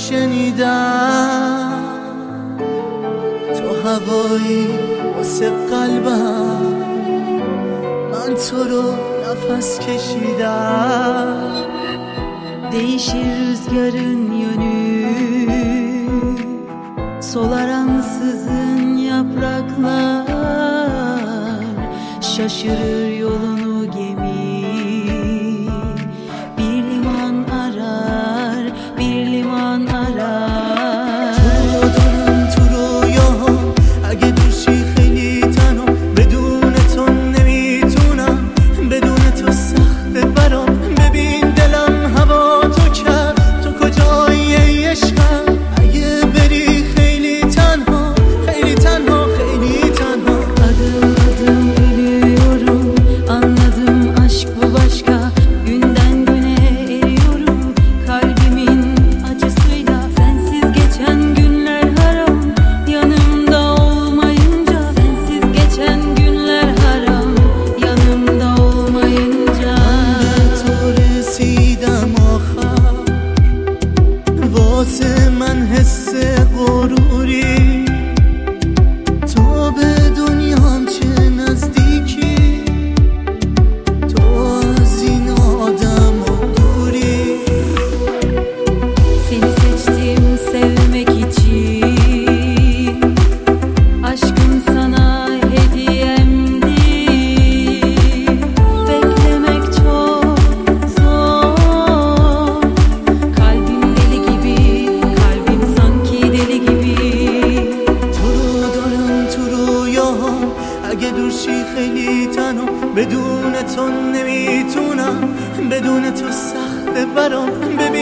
شنیدم، تو هوایی واسه قلبم، من تو رو nefes kişiden. Değişir rüzgarın yönü, solar ansızın yapraklar, şaşırır yolunu gemi, bir liman arar, bir liman arar. واسه من حس غروری، تو به دنیام چه نزدیکی، تو از این آدم و دوری. Seni seçtim sevmek için, aşkım sana hediyemdi. Beklemek çok zor, kalbim deli gibi, kalbim sanki deli gibi. تو رو دارم تو رویاها، اگه دورشی خیلی تنها، بدون تو نمیتونم، بدون تو سخته برام.